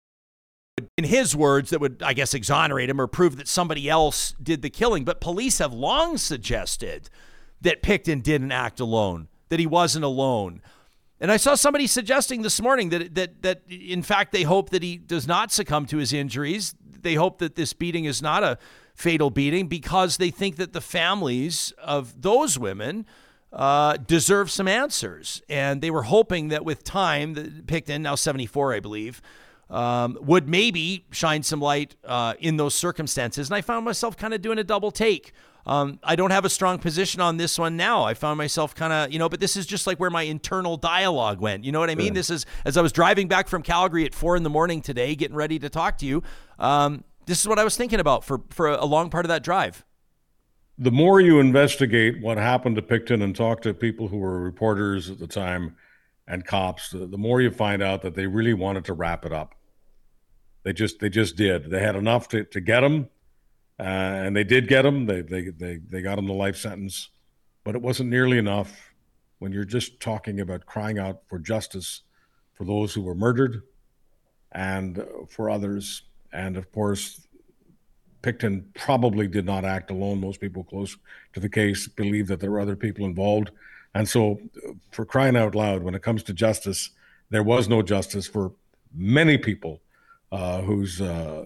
in his words, that would, I guess, exonerate him or prove that somebody else did the killing. But police have long suggested that Pickton didn't act alone, that he wasn't alone. And I saw somebody suggesting this morning that in fact, they hope that he does not succumb to his injuries. They hope that this beating is not a fatal beating because they think that the families of those women deserve some answers. And they were hoping that with time, that Pickton, now 74, I believe, would maybe shine some light in those circumstances. And I found myself kind of doing a double take. I don't have a strong position on this one now. I found myself kind of, but this is just like where my internal dialogue went. You know what I mean? Yeah. This is, as I was driving back from Calgary at 4 a.m. today, getting ready to talk to you. This is what I was thinking about for a long part of that drive. The more you investigate what happened to Pickton and talk to people who were reporters at the time and cops, the more you find out that they really wanted to wrap it up. They just did. They had enough to get him, and they did get him. They got him the life sentence, but it wasn't nearly enough when you're just talking about crying out for justice for those who were murdered and for others. And of course, Pickton probably did not act alone. Most people close to the case believe that there were other people involved. And so for crying out loud, when it comes to justice, there was no justice for many people whose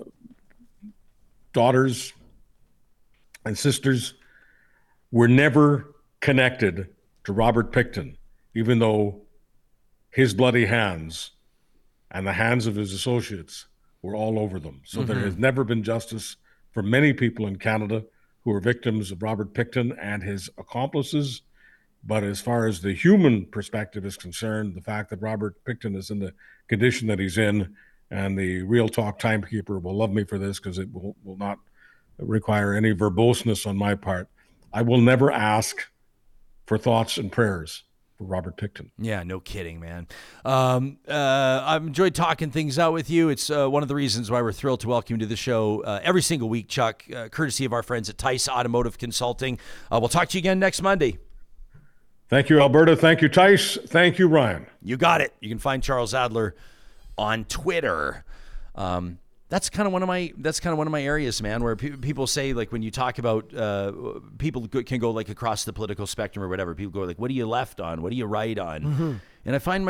daughters and sisters were never connected to Robert Pickton, even though his bloody hands and the hands of his associates were all over them. So there has never been justice for many people in Canada who are victims of Robert Pickton and his accomplices. But as far as the human perspective is concerned, the fact that Robert Pickton is in the condition that he's in, and the Real Talk timekeeper will love me for this because it will not require any verboseness on my part. I will never ask for thoughts and prayers for Robert Pickton. Yeah, no kidding, man. I've enjoyed talking things out with you. It's one of the reasons why we're thrilled to welcome you to the show every single week, Chuck, courtesy of our friends at Tice Automotive Consulting. We'll talk to you again next Monday. Thank you, Alberta. Thank you, Tice. Thank you, Ryan. You got it. You can find Charles Adler on Twitter. That's kind of one of my areas, man, where people say, like, when you talk about people can go like across the political spectrum or whatever, people go like, what are you left on? What are you right on? Mm-hmm. And I find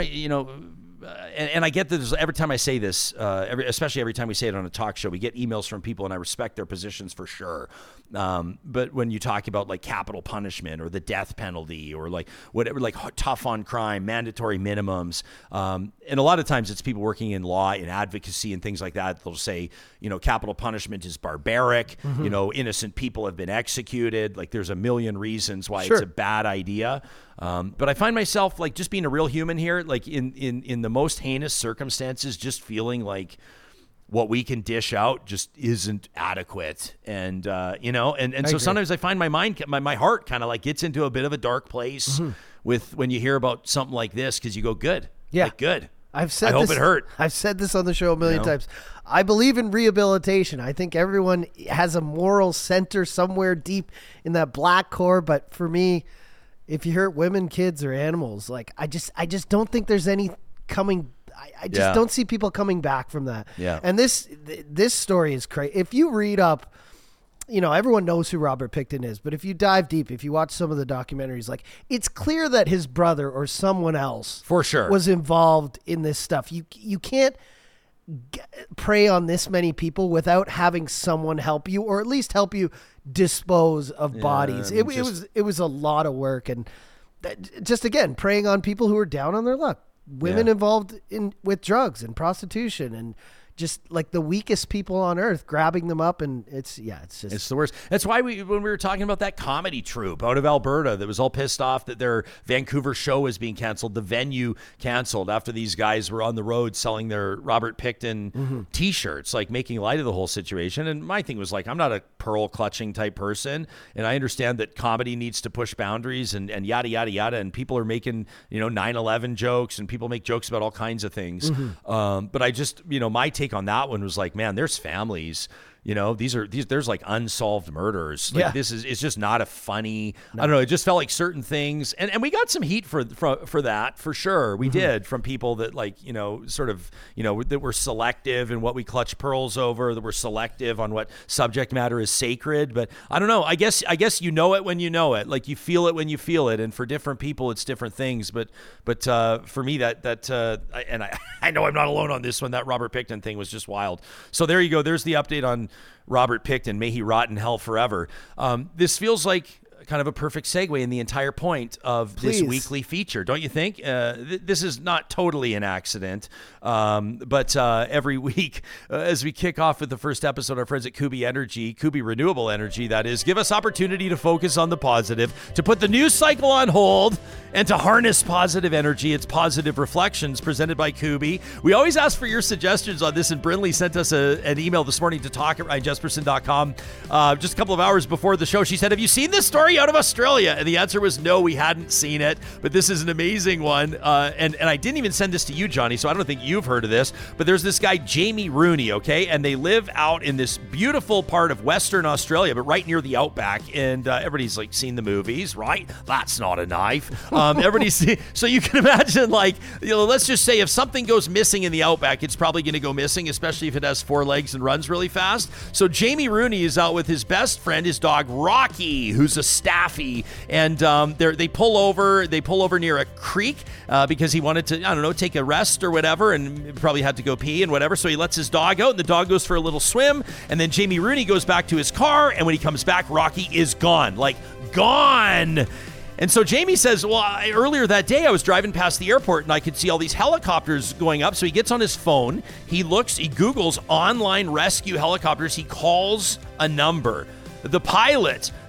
and I get that every time I say this, especially every time we say it on a talk show, we get emails from people, and I respect their positions for sure. But when you talk about like capital punishment or the death penalty or like whatever, like tough on crime, mandatory minimums, and a lot of times it's people working in law and advocacy and things like that. They'll say, capital punishment is barbaric. Mm-hmm. Innocent people have been executed. Like there's a million reasons why it's a bad idea. But I find myself like just being a real human here, like in the most heinous circumstances, just feeling like what we can dish out just isn't adequate. And, so sometimes I find my heart kind of like gets into a bit of a dark place with when you hear about something like this, because you go, good. Yeah. Like, good. I hope it hurt. I've said this on the show a million times. I believe in rehabilitation. I think everyone has a moral center somewhere deep in that black core. But for me, if you hurt women, kids, or animals, like I just don't think there's any coming. I just don't see people coming back from that. Yeah. And this story is crazy. If you read up, everyone knows who Robert Pickton is, but if you dive deep, if you watch some of the documentaries, like it's clear that his brother or someone else for sure was involved in this stuff. You can't prey on this many people without having someone help you, or at least help you dispose of bodies. It was a lot of work, and just again preying on people who are down on their luck, women involved with drugs and prostitution, and just like the weakest people on earth, grabbing them up, and it's the worst. That's why when we were talking about that comedy troupe out of Alberta that was all pissed off that their Vancouver show was being canceled, the venue canceled after these guys were on the road selling their Robert Pickton t-shirts, like making light of the whole situation. And my thing was like, I'm not a pearl clutching type person, and I understand that comedy needs to push boundaries and yada yada yada, and people are making 9/11 jokes, and people make jokes about all kinds of things. But I just my take on that one was like, man, there's families, there's like unsolved murders. Like it's just not a funny, I don't know. It just felt like certain things. And we got some heat for that for sure. We did, from people that like, that were selective in what we clutch pearls over, that were selective on what subject matter is sacred. But I don't know. I guess you know it when you know it, like you feel it when you feel it. And for different people, it's different things. But for me, I know I'm not alone on this one. That Robert Pickton thing was just wild. So there you go. There's the update on Robert Pickton. May he rot in hell forever. This feels like kind of a perfect segue in the entire point of this weekly feature, don't you think? This is not totally an accident, but every week as we kick off with the first episode, our friends at Kuby Renewable Energy, that is, give us opportunity to focus on the positive, to put the news cycle on hold, and to harness positive energy. It's Positive Reflections presented by Kuby. We always ask for your suggestions on this, and Brinley sent us an email this morning to talk@ryanjesperson.com just a couple of hours before the show. She said, have you seen this story out of Australia? And the answer was no, we hadn't seen it, but this is an amazing one. And I didn't even send this to you, Johnny, so I don't think you've heard of this, but there's this guy, Jamie Rooney, okay? And they live out in this beautiful part of Western Australia, but right near the outback. And everybody's like seen the movies, right? That's not a knife. So you can imagine, like, let's just say if something goes missing in the outback, it's probably going to go missing, especially if it has 4 legs and runs really fast. So Jamie Rooney is out with his best friend, his dog Rocky, who's a staffy, and they pull over near a creek because he wanted to, take a rest or whatever, and probably had to go pee and whatever. So he lets his dog out, and the dog goes for a little swim, and then Jamie Rooney goes back to his car, and when he comes back, Rocky is gone. Like, gone. And so Jamie says, well, earlier that day I was driving past the airport and I could see all these helicopters going up. So he gets on his phone, he Googles online rescue helicopters. He calls a number. The pilot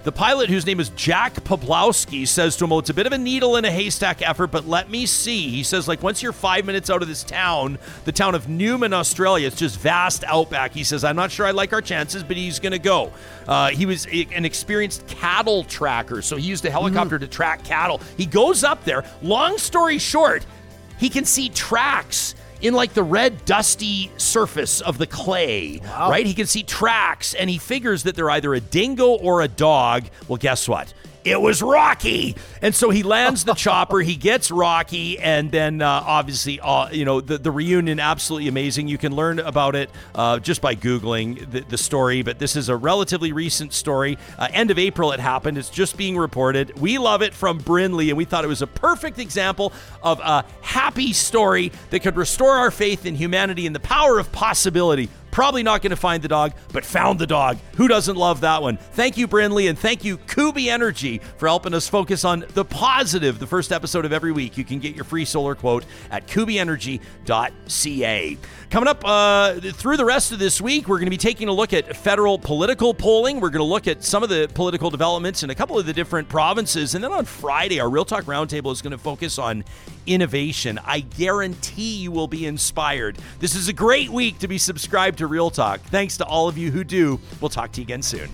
The pilot, whose name is Jack Poplowski, says to him, well, it's a bit of a needle in a haystack effort, but let me see. He says, like, once you're 5 minutes out of this town, the town of Newman, Australia, it's just vast outback. He says, I'm not sure I like our chances, but he's going to go. He was an experienced cattle tracker, so he used a helicopter to track cattle. He goes up there. Long story short, he can see tracks in like the red dusty surface of the clay, right? He can see tracks, and he figures that they're either a dingo or a dog. Well, guess what? It was Rocky. And so he lands the chopper, he gets Rocky, and then obviously, the reunion, absolutely amazing. You can learn about it just by Googling the story, but this is a relatively recent story. End of April it happened. It's just being reported. We love it from Brindley, and we thought it was a perfect example of a happy story that could restore our faith in humanity and the power of possibility. Probably not going to find the dog, but found the dog. Who doesn't love that one? Thank you, Brindley, and thank you, Kubi Energy, for helping us focus on the positive the first episode of every week. You can get your free solar quote at kubienergy.ca. Coming up through the rest of this week, we're going to be taking a look at federal political polling. We're going to look at some of the political developments in a couple of the different provinces. And then on Friday, our Real Talk Roundtable is going to focus on innovation. I guarantee you will be inspired. This is a great week to be subscribed to Real Talk. Thanks to all of you who do. We'll talk to you again soon.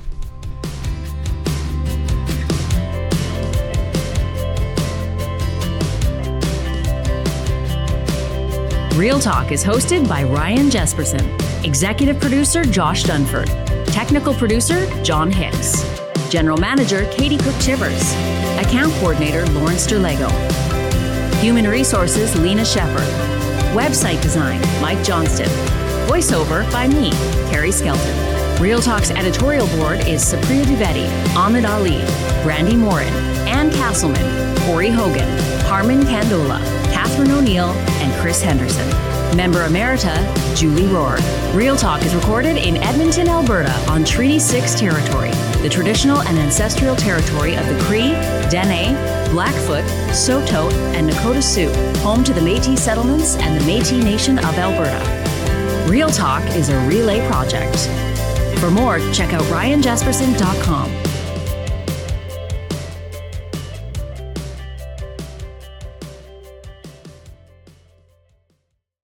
Real Talk is hosted by Ryan Jesperson, executive producer Josh Dunford, technical producer John Hicks, general manager Katie Cook-Chivers, account coordinator Lawrence Derlego, human resources Lena Shepard, website design Mike Johnston, voiceover by me, Carrie Skelton. Real Talk's editorial board is Supriya Dwivedi, Ahmed Ali, Brandy Morin, Ann Castleman, Corey Hogan, Harman Kandola, Catherine O'Neill, and Chris Henderson. Member Emerita, Julie Rohr. Real Talk is recorded in Edmonton, Alberta on Treaty 6 territory, the traditional and ancestral territory of the Cree, Dene, Blackfoot, Saulteaux, and Nakota Sioux, home to the Métis settlements and the Métis Nation of Alberta. Real Talk is a relay project. For more, check out ryanjesperson.com.